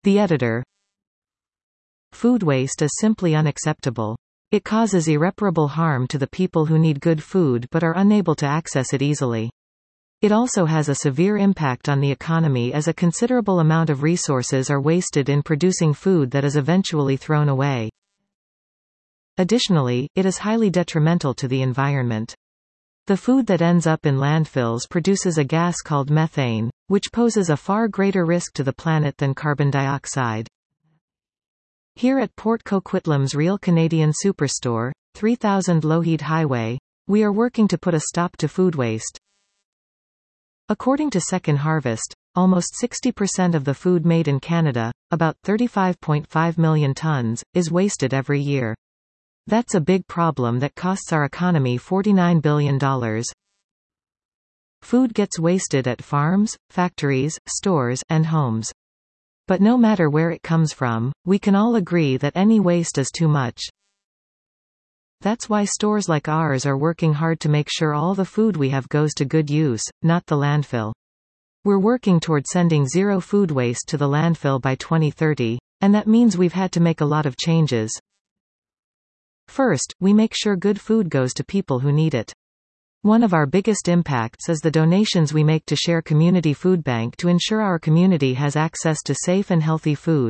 The editor. Food waste is simply unacceptable. It causes irreparable harm to the people who need good food but are unable to access it easily. It also has a severe impact on the economy as a considerable amount of resources are wasted in producing food that is eventually thrown away. Additionally, it is highly detrimental to the environment. The food that ends up in landfills produces a gas called methane, which poses a far greater risk to the planet than carbon dioxide. Here at Port Coquitlam's Real Canadian Superstore, 3000 Lougheed Highway, we are working to put a stop to food waste. According to Second Harvest, almost 60% of the food made in Canada, about 35.5 million tons, is wasted every year. That's a big problem that costs our economy $49 billion. Food gets wasted at farms, factories, stores, and homes. But no matter where it comes from, we can all agree that any waste is too much. That's why stores like ours are working hard to make sure all the food we have goes to good use, not the landfill. We're working toward sending zero food waste to the landfill by 2030, and that means we've had to make a lot of changes. First, we make sure good food goes to people who need it. One of our biggest impacts is the donations we make to Share Community Food Bank to ensure our community has access to safe and healthy food.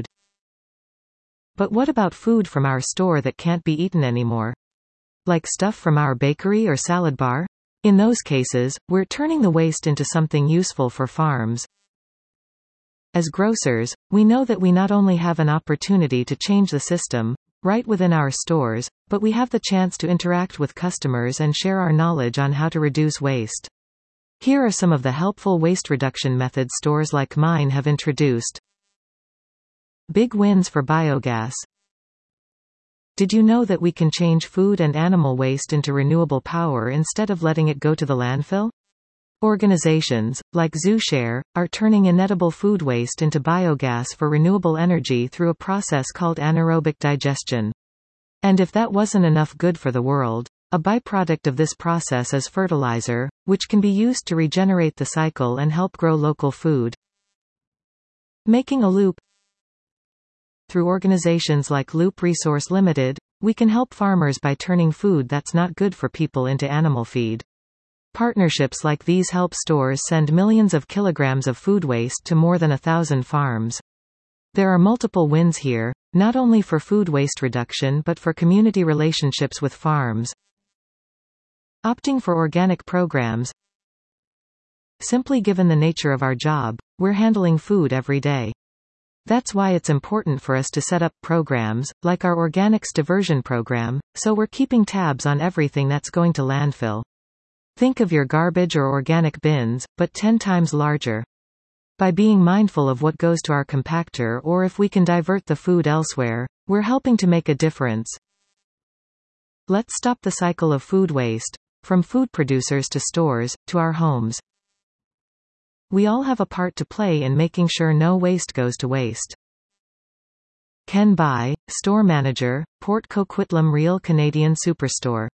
But what about food from our store that can't be eaten anymore? Like stuff from our bakery or salad bar? In those cases, we're turning the waste into something useful for farms. As grocers, we know that we not only have an opportunity to change the system, right within our stores, but we have the chance to interact with customers and share our knowledge on how to reduce waste. Here are some of the helpful waste reduction methods stores like mine have introduced. Big wins for biogas. Did you know that we can change food and animal waste into renewable power instead of letting it go to the landfill? Organizations, like ZooShare, are turning inedible food waste into biogas for renewable energy through a process called anaerobic digestion. And if that wasn't enough good for the world, a byproduct of this process is fertilizer, which can be used to regenerate the cycle and help grow local food. Making a loop. Through organizations like Loop Resource Limited, we can help farmers by turning food that's not good for people into animal feed. Partnerships like these help stores send millions of kilograms of food waste to more than 1,000 farms. There are multiple wins here, not only for food waste reduction but for community relationships with farms. Opting for organic programs. Simply given the nature of our job, we're handling food every day. That's why it's important for us to set up programs, like our Organics Diversion Program, so we're keeping tabs on everything that's going to landfill. Think of your garbage or organic bins, but 10 times larger. By being mindful of what goes to our compactor or if we can divert the food elsewhere, we're helping to make a difference. Let's stop the cycle of food waste, from food producers to stores, to our homes. We all have a part to play in making sure no waste goes to waste. Ken Bai, Store Manager, Port Coquitlam Real Canadian Superstore.